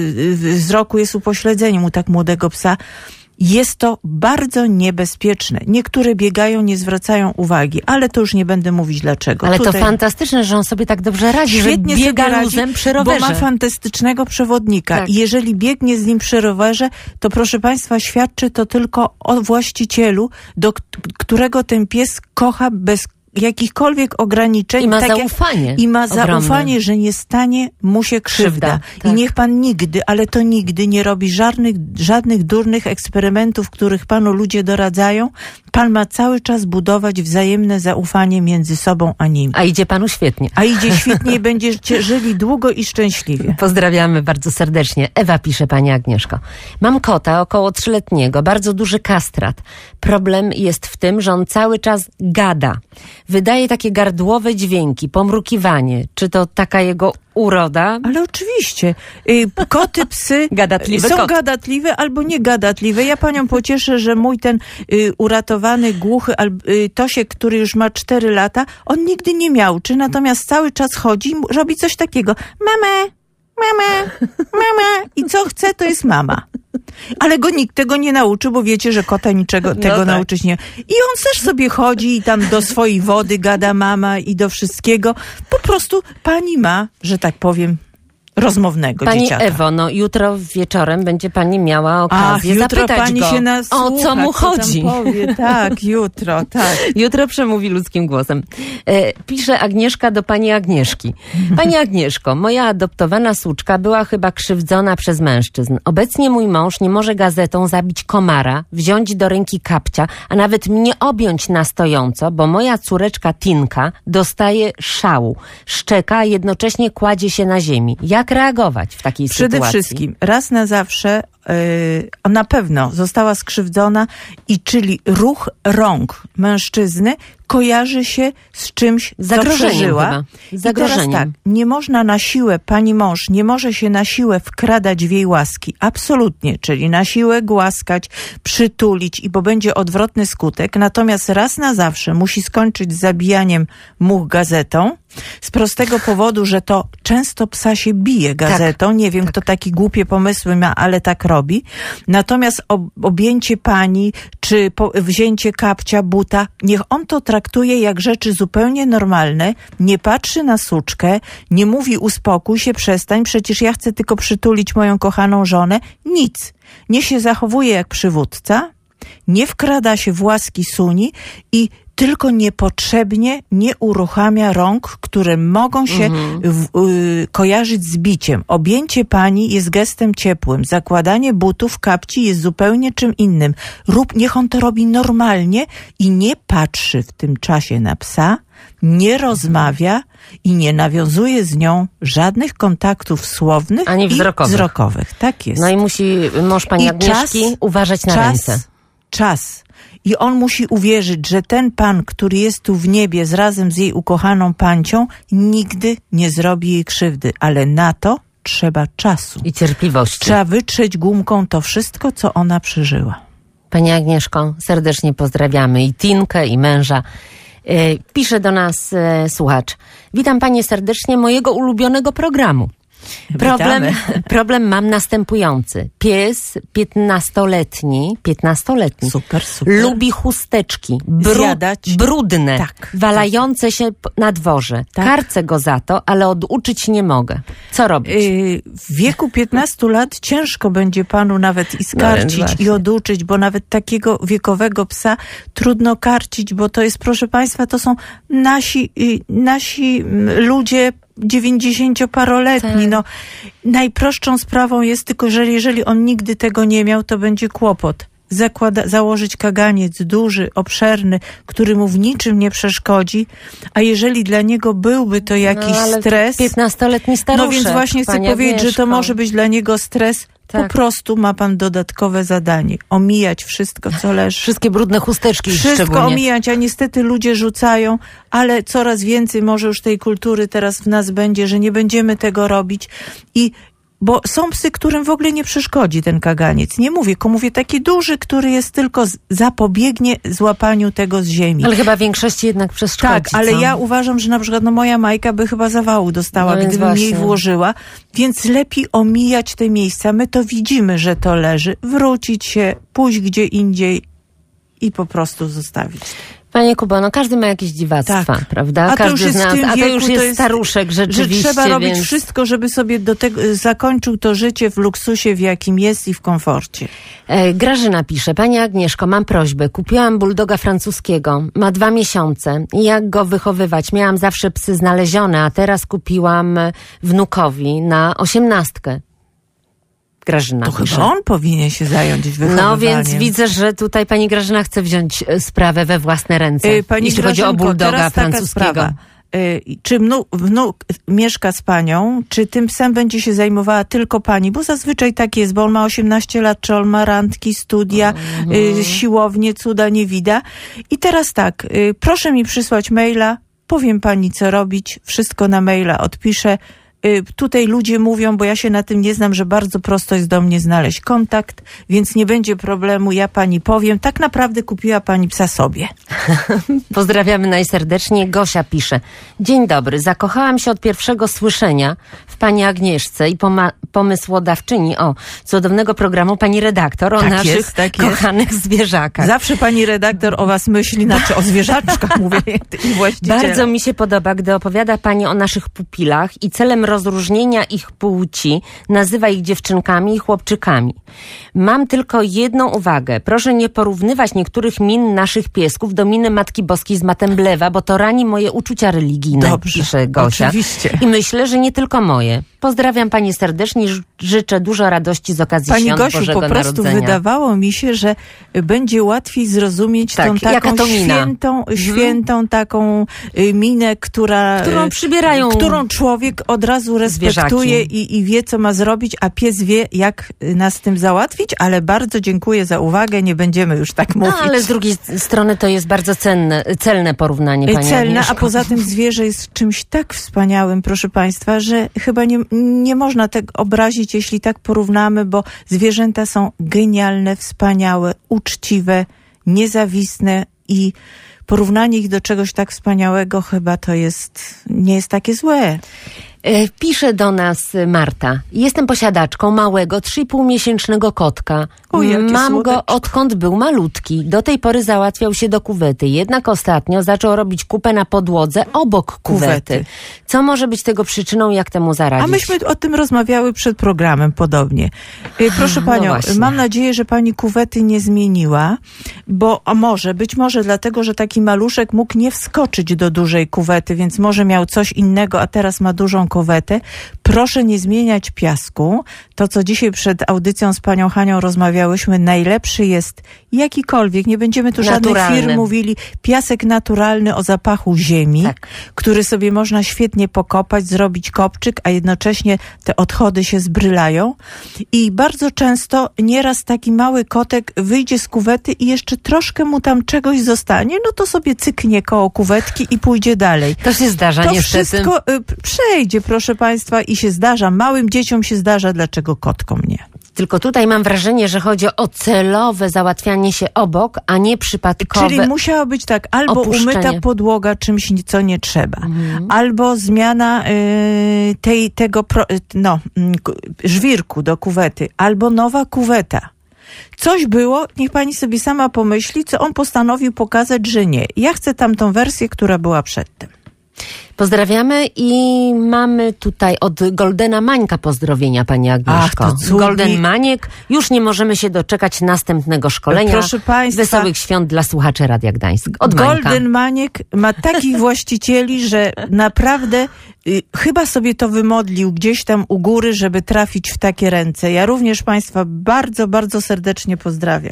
wzroku jest upośledzeniem u tak młodego psa, jest to bardzo niebezpieczne. Niektóre biegają, nie zwracają uwagi, ale to już nie będę mówić dlaczego. Ale to fantastyczne, że on sobie tak dobrze radzi, świetnie że biega sobie luzem przy rowerze. Bo ma fantastycznego przewodnika. Tak. I jeżeli biegnie z nim przy rowerze, to proszę Państwa, świadczy to tylko o właścicielu, do którego ten pies kocha bez jakichkolwiek ograniczeń. I ma zaufanie. I ma zaufanie, że nie stanie mu się krzywda. I niech pan nigdy, ale to nigdy nie robi żadnych durnych eksperymentów, których panu ludzie doradzają. Pan ma cały czas budować wzajemne zaufanie między sobą a nim. A idzie panu świetnie. A idzie świetnie i będziecie żyli długo i szczęśliwie. Pozdrawiamy bardzo serdecznie. Ewa pisze, pani Agnieszko. Mam kota około 3-letniego, bardzo duży kastrat. Problem jest w tym, że on cały czas gada. Wydaje takie gardłowe dźwięki, pomrukiwanie. Czy to taka jego uroda? Ale oczywiście. Koty, psy są gadatliwe albo niegadatliwe. Ja panią pocieszę, że mój ten uratowany, głuchy Tosiek, który już ma 4 lata, on nigdy nie miauczy, natomiast cały czas chodzi i robi coś takiego. Mama, mama, mama. I co chce, to jest mama. Ale go nikt tego nie nauczy, bo wiecie, że kota niczego tego nauczyć nie. I on też sobie chodzi i tam do swojej wody gada mama i do wszystkiego. Po prostu pani ma, że tak powiem, rozmownego Pani dzieciaka. Ewo, no jutro wieczorem będzie pani miała okazję jutro zapytać pani go, się nas o słucha, co mu chodzi. tam powie. Tak, jutro, tak. Jutro przemówi ludzkim głosem. Pisze Agnieszka do pani Agnieszki. Pani Agnieszko, moja adoptowana suczka była chyba krzywdzona przez mężczyzn. Obecnie mój mąż nie może gazetą zabić komara, wziąć do ręki kapcia, a nawet mnie objąć na stojąco, bo moja córeczka Tinka dostaje szału, szczeka, a jednocześnie kładzie się na ziemi. Jak reagować w takiej sytuacji? Przede wszystkim, raz na zawsze na pewno została skrzywdzona czyli ruch rąk mężczyzny kojarzy się z czymś, co przeżyła. I teraz tak, nie można na siłę, pani mąż nie może się na siłę wkradać w jej łaski. Absolutnie, czyli na siłę głaskać, przytulić bo będzie odwrotny skutek. Natomiast raz na zawsze musi skończyć z zabijaniem much gazetą. Z prostego powodu, że to często psa się bije gazetą. Tak, nie wiem, kto takie głupie pomysły ma, ale tak robi. Natomiast objęcie pani, czy wzięcie kapcia, buta, niech on to traktuje jak rzeczy zupełnie normalne, nie patrzy na suczkę, nie mówi uspokój się, przestań, przecież ja chcę tylko przytulić moją kochaną żonę. Nic. Niech się zachowuje jak przywódca, nie wkrada się w łaski suni i tylko niepotrzebnie nie uruchamia rąk, które mogą się kojarzyć z biciem. Objęcie pani jest gestem ciepłym. Zakładanie butów, kapci jest zupełnie czym innym. Niech on to robi normalnie i nie patrzy w tym czasie na psa, nie rozmawia i nie nawiązuje z nią żadnych kontaktów słownych ani wzrokowych. Tak jest. No i musi mąż pani Agnieszki uważać na ręce. Czas. I on musi uwierzyć, że ten pan, który jest tu w niebie razem z jej ukochaną pancią, nigdy nie zrobi jej krzywdy. Ale na to trzeba czasu. I cierpliwości. Trzeba wytrzeć gumką to wszystko, co ona przeżyła. Pani Agnieszko, serdecznie pozdrawiamy i Tinkę, i męża. Pisze do nas słuchacz. Witam panie serdecznie, mojego ulubionego programu. Problem mam następujący. Pies 15-letni, super. lubi chusteczki, brudne, walające się na dworze. Tak. Karcę go za to, ale oduczyć nie mogę. Co robić? W wieku 15 lat ciężko będzie panu nawet i skarcić i oduczyć, bo nawet takiego wiekowego psa trudno karcić, bo to jest, proszę państwa, to są nasi ludzie 90-paroletni. Tak. No, najprostszą sprawą jest tylko, że jeżeli on nigdy tego nie miał, to będzie kłopot. Założyć kaganiec duży, obszerny, który mu w niczym nie przeszkodzi, a jeżeli dla niego byłby to jakiś stres... 15-letni staruszek. No więc właśnie chcę powiedzieć, że to może być dla niego stres. Tak. Po prostu ma pan dodatkowe zadanie. Omijać wszystko, co leży. Wszystkie brudne chusteczki. Wszystko omijać, a niestety ludzie rzucają, ale coraz więcej może już tej kultury teraz w nas będzie, że nie będziemy tego robić. Bo są psy, którym w ogóle nie przeszkodzi ten kaganiec. Nie mówię, mówię taki duży, który jest tylko zapobiegnie złapaniu tego z ziemi. Ale chyba większości jednak przeszkodzi. Tak, ale ja uważam, że na przykład moja Majka by chyba zawału dostała, gdybym jej włożyła. Więc lepiej omijać te miejsca. My to widzimy, że to leży. Wrócić się, pójść gdzie indziej i po prostu zostawić. Panie Kubo, no każdy ma jakieś dziwactwa, prawda? Każdy z nas, a to już jest staruszek rzeczywiście. Że trzeba robić wszystko, żeby sobie do tego zakończył to życie w luksusie, w jakim jest i w komforcie. Grażyna pisze, pani Agnieszko, mam prośbę. Kupiłam bulldoga francuskiego. Ma 2 miesiące. Jak go wychowywać? Miałam zawsze psy znalezione, a teraz kupiłam wnukowi na 18. Grażyna to pisze. Chyba on powinien się zająć wychowywaniem. No więc widzę, że tutaj pani Grażyna chce wziąć sprawę we własne ręce. Jeśli chodzi o bulldoga francuskiego. Czy wnuk mieszka z panią, czy tym psem będzie się zajmowała tylko pani, bo zazwyczaj tak jest, bo on ma 18 lat, czy on ma randki, studia, siłownie, cuda nie wida. I teraz tak, proszę mi przysłać maila, powiem pani co robić, wszystko na maila odpiszę. Tutaj ludzie mówią, bo ja się na tym nie znam, że bardzo prosto jest do mnie znaleźć kontakt, więc nie będzie problemu, ja pani powiem. Tak naprawdę kupiła pani psa sobie. Pozdrawiamy najserdeczniej. Gosia pisze. Dzień dobry, zakochałam się od pierwszego słyszenia w pani Agnieszce i pomysłodawczyni cudownego programu, pani redaktor, o naszych kochanych zwierzakach. Zawsze pani redaktor o was myśli, znaczy o zwierzaczkach mówię i właścicielach. Bardzo mi się podoba, gdy opowiada pani o naszych pupilach i celem rozróżnienia ich płci nazywa ich dziewczynkami i chłopczykami. Mam tylko jedną uwagę. Proszę nie porównywać niektórych min naszych piesków do miny Matki Boskiej z Matemblewa, bo to rani moje uczucia religijne, pisze Gosia. Oczywiście. I myślę, że nie tylko moje. Pozdrawiam pani serdecznie, życzę dużo radości z okazji Pani świąt Gosiu, Bożego po prostu Narodzenia. Wydawało mi się, że będzie łatwiej zrozumieć tą taką świętą taką minę, którą przybierają, którą człowiek od razu respektuje i wie, co ma zrobić, a pies wie, jak nas z tym załatwić, ale bardzo dziękuję za uwagę, nie będziemy już tak mówić. No, ale z drugiej strony to jest bardzo celne porównanie, pani Agnieszko. A poza tym zwierzę jest czymś tak wspaniałym, proszę państwa, że chyba nie można tego obrazić, jeśli tak porównamy, bo zwierzęta są genialne, wspaniałe, uczciwe, niezawistne i porównanie ich do czegoś tak wspaniałego chyba nie jest takie złe. Pisze do nas Marta. Jestem posiadaczką małego, 3,5-miesięcznego kotka. Mam go odkąd był malutki. Do tej pory załatwiał się do kuwety. Jednak ostatnio zaczął robić kupę na podłodze obok kuwety. Co może być tego przyczyną, jak temu zaradzić? A myśmy o tym rozmawiały przed programem podobnie. Proszę panią, mam nadzieję, że pani kuwety nie zmieniła, bo być może dlatego, że taki maluszek mógł nie wskoczyć do dużej kuwety, więc może miał coś innego, a teraz ma dużą kuwetę. Proszę nie zmieniać piasku. To, co dzisiaj przed audycją z panią Hanią rozmawiałyśmy, najlepszy jest jakikolwiek, nie będziemy tu żadnych firm mówili, piasek naturalny o zapachu ziemi, który sobie można świetnie pokopać, zrobić kopczyk, a jednocześnie te odchody się zbrylają. I bardzo często nieraz taki mały kotek wyjdzie z kuwety i jeszcze troszkę mu tam czegoś zostanie, no to sobie cyknie koło kuwetki i pójdzie dalej. To się zdarza niestety. To wszystko przejdzie, proszę państwa, i się zdarza. Małym dzieciom się zdarza, dlaczego kotkom nie? Tylko tutaj mam wrażenie, że chodzi o celowe załatwianie się obok, a nie przypadkowe. Czyli musiało być tak, albo umyta podłoga czymś, co nie trzeba, albo zmiana żwirku do kuwety, albo nowa kuweta. Coś było, niech pani sobie sama pomyśli, co on postanowił pokazać, że nie. Ja chcę tamtą wersję, która była przedtem. Pozdrawiamy i mamy tutaj od Goldena Mańka pozdrowienia, pani Agnieszko. Ach, to Golden Maniek, już nie możemy się doczekać następnego szkolenia. Proszę państwa, wesołych świąt dla słuchaczy Radia Gdańsk. Od Golden Maniek ma takich właścicieli, że naprawdę chyba sobie to wymodlił gdzieś tam u góry, żeby trafić w takie ręce. Ja również państwa bardzo, bardzo serdecznie pozdrawiam.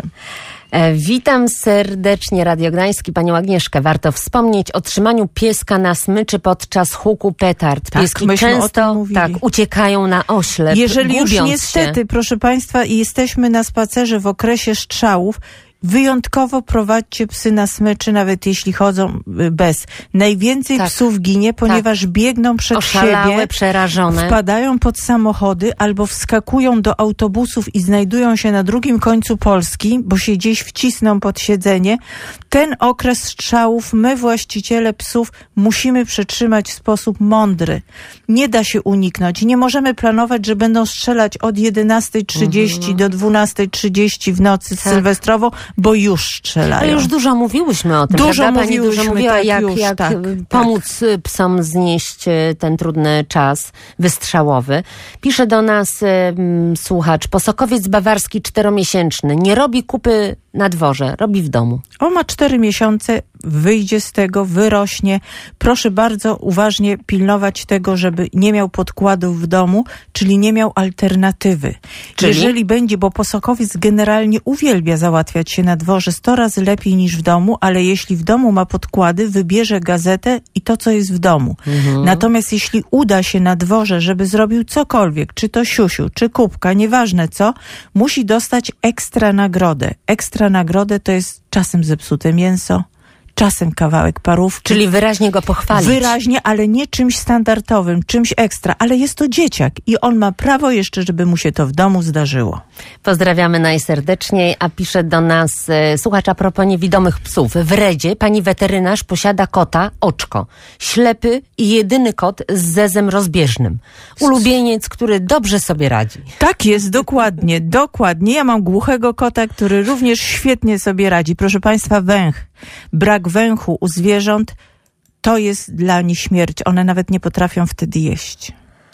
Witam serdecznie Radio Gdańsk i panią Agnieszkę. Warto wspomnieć o trzymaniu pieska na smyczy podczas huku petard. Pieski często uciekają na oślep, jeżeli już niestety, proszę państwa, jesteśmy na spacerze w okresie strzałów, wyjątkowo prowadźcie psy na smyczy, nawet jeśli chodzą bez. Najwięcej psów ginie, ponieważ biegną przed siebie, przerażone, wpadają pod samochody albo wskakują do autobusów i znajdują się na drugim końcu Polski, bo się gdzieś wcisną pod siedzenie. Ten okres strzałów my, właściciele psów, musimy przetrzymać w sposób mądry. Nie da się uniknąć. Nie możemy planować, że będą strzelać od 11:30 do 12:30 w nocy sylwestrową, bo już strzelają. Ale już dużo mówiłyśmy o tym, Dużo mówiła, jak pomóc psom znieść ten trudny czas wystrzałowy. Pisze do nas słuchacz, posokowiec bawarski 4-miesięczny, nie robi kupy na dworze, robi w domu. On ma 4 miesiące, wyjdzie z tego, wyrośnie. Proszę bardzo uważnie pilnować tego, żeby nie miał podkładów w domu, czyli nie miał alternatywy. Jeżeli będzie, bo posokowiec generalnie uwielbia załatwiać się na dworze 100 razy lepiej niż w domu, ale jeśli w domu ma podkłady, wybierze gazetę i to, co jest w domu. Natomiast jeśli uda się na dworze, żeby zrobił cokolwiek, czy to siusiu, czy kubka, nieważne co, musi dostać ekstra nagrodę. Ekstra nagrodę to jest czasem zepsute mięso, czasem kawałek parówki. Czyli wyraźnie go pochwalić. Wyraźnie, ale nie czymś standardowym, czymś ekstra, ale jest to dzieciak i on ma prawo jeszcze, żeby mu się to w domu zdarzyło. Pozdrawiamy najserdeczniej, a pisze do nas słuchacz a propos niewidomych psów. W Redzie pani weterynarz posiada kota Oczko. Ślepy i jedyny kot z zezem rozbieżnym. Ulubieniec, który dobrze sobie radzi. Tak jest, dokładnie. Ja mam głuchego kota, który również świetnie sobie radzi. Proszę państwa, węch. Brak węchu u zwierząt to jest dla nich śmierć. One nawet nie potrafią wtedy jeść.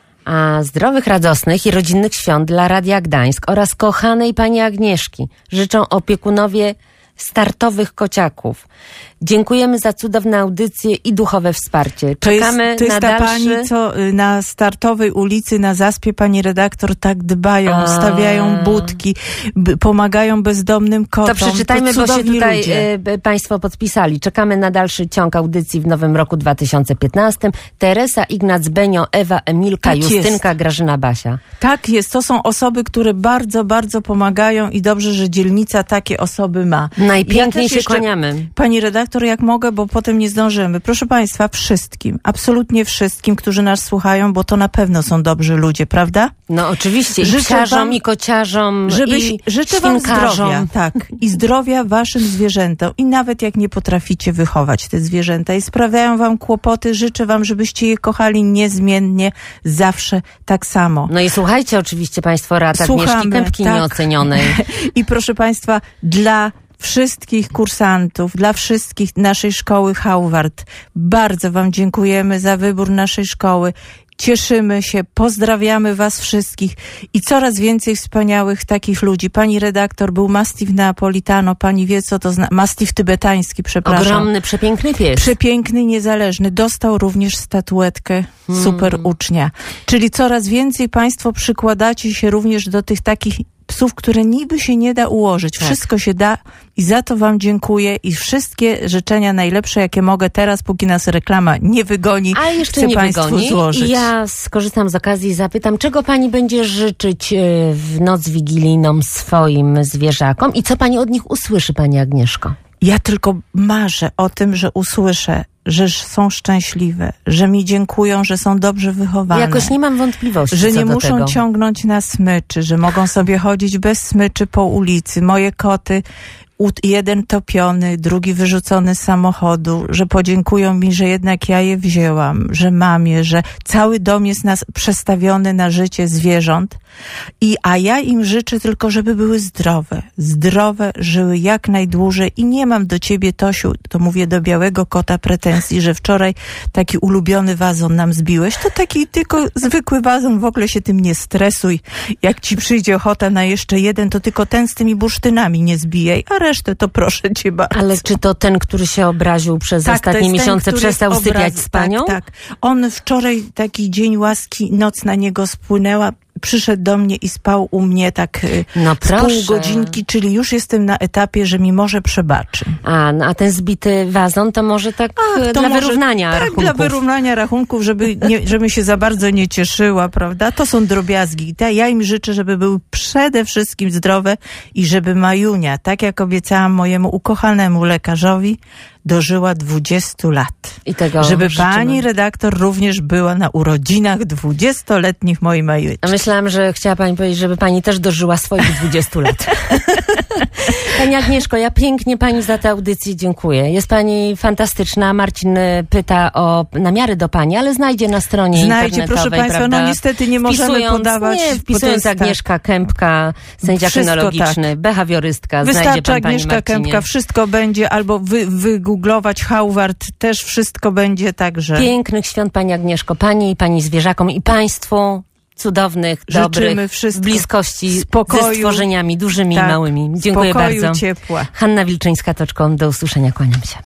A zdrowych, radosnych i rodzinnych świąt dla Radia Gdańsk oraz kochanej pani Agnieszki życzą opiekunowie startowych kociaków. Dziękujemy za cudowne audycje i duchowe wsparcie. Czekamy to jest na ta dalszy... pani, co na Startowej ulicy na Zaspie, pani redaktor, tak dbają, stawiają budki, pomagają bezdomnym kotom. To przeczytajmy, bo się tutaj państwo podpisali. Czekamy na dalszy ciąg audycji w nowym roku 2015. Teresa, Ignac, Benio, Ewa, Emilka, tak Justynka, jest. Grażyna, Basia. Tak jest, to są osoby, które bardzo, bardzo pomagają i dobrze, że dzielnica takie osoby ma. Najpiękniej się kłaniamy. Pani redaktor, jak mogę, bo potem nie zdążymy. Proszę państwa, wszystkim, absolutnie wszystkim, którzy nas słuchają, bo to na pewno są dobrzy ludzie, prawda? No oczywiście, i psiarzom, i kociarzom, i życzę wam zdrowia, tak, i zdrowia waszym zwierzętom. I nawet jak nie potraficie wychować te zwierzęta i sprawiają wam kłopoty, życzę wam, żebyście je kochali niezmiennie, zawsze tak samo. No i słuchajcie oczywiście państwo rad Agnieszki Kępki tak. Nieocenionej. I proszę państwa, dla wszystkich kursantów, dla wszystkich naszej szkoły Howard. Bardzo wam dziękujemy za wybór naszej szkoły. Cieszymy się, pozdrawiamy was wszystkich i coraz więcej wspaniałych takich ludzi. Pani redaktor, był Mastiff Neapolitano, pani wie co to Mastiff tybetański, przepraszam. Ogromny, przepiękny pies. Przepiękny, niezależny. Dostał również statuetkę super ucznia. Czyli coraz więcej państwo przykładacie się również do tych takich psów, które niby się nie da ułożyć. Tak. Wszystko się da i za to wam dziękuję i wszystkie życzenia najlepsze, jakie mogę teraz, póki nas reklama nie wygoni, a jeszcze chcę nie państwu wygoni. złożyć. I ja skorzystam z okazji i zapytam, czego pani będzie życzyć w noc wigilijną swoim zwierzakom i co pani od nich usłyszy, pani Agnieszko? Ja tylko marzę o tym, że usłyszę, że są szczęśliwe, że mi dziękują, że są dobrze wychowane. Jakoś nie mam wątpliwości że co nie do muszą tego. ciągnąć na smyczy, że mogą sobie chodzić bez smyczy po ulicy. Moje koty, jeden topiony, drugi wyrzucony z samochodu, że podziękują mi, że jednak ja je wzięłam, że mam je, że cały dom jest przestawiony na życie zwierząt. A ja im życzę tylko, żeby były zdrowe, żyły jak najdłużej i nie mam do ciebie, Tosiu, to mówię do białego kota, pretensji, że wczoraj taki ulubiony wazon nam zbiłeś. To taki tylko zwykły wazon, w ogóle się tym nie stresuj. Jak ci przyjdzie ochota na jeszcze jeden, to tylko ten z tymi bursztynami nie zbijaj, a resztę to proszę cię bardzo. Ale czy to ten, który się obraził przez ostatnie miesiące, przestał sypiać z panią? Tak. On wczoraj, taki dzień łaski, noc na niego spłynęła, przyszedł do mnie i spał u mnie tak z pół godzinki, czyli już jestem na etapie, że mi może przebaczy. A ten zbity wazon to może tak dla wyrównania rachunków. Tak, dla wyrównania rachunków, żeby się za bardzo nie cieszyła, prawda? To są drobiazgi. Ja im życzę, żeby były przede wszystkim zdrowe i żeby Majunia, tak jak obiecałam mojemu ukochanemu lekarzowi, dożyła 20 lat. I tego żeby życzymy. Pani redaktor również była na urodzinach 20-letnich mojej Majeczki. Myślałam, że chciała pani powiedzieć, żeby pani też dożyła swoich 20 lat. Pani Agnieszko, ja pięknie pani za tę audycję dziękuję. Jest pani fantastyczna. Marcin pyta o namiary do pani, ale znajdzie na stronie internetowej. Proszę państwa, prawda? No niestety nie możemy podawać. Wpisując Agnieszka Kępka, sędzia kynologiczny, behawiorystka, znajdzie pan pani Agnieszka Marcinie. Kępka, wszystko będzie, albo wygooglować Howard, też wszystko będzie, także. Pięknych świąt pani Agnieszko, pani i pani zwierzakom i państwu. Cudownych, dobrych, w bliskości spokoju, ze stworzeniami dużymi i małymi. Dziękuję spokoju, bardzo. Ciepła. Hanna Wilczyńska-Toczką, do usłyszenia, kłaniam się.